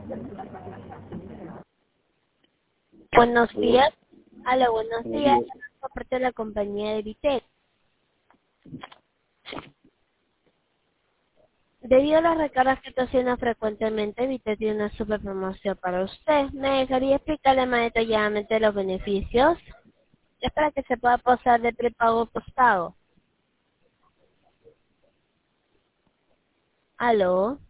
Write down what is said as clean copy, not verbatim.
Buenos días. Hola, buenos días. Por parte de la compañía de Vitel. Debido a las recargas que está haciendo frecuentemente, Vitel tiene una super promoción para usted. ¿Me dejaría explicarle más detalladamente los beneficios? Es para que se pueda pasar de prepago a postpago. ¿Aló?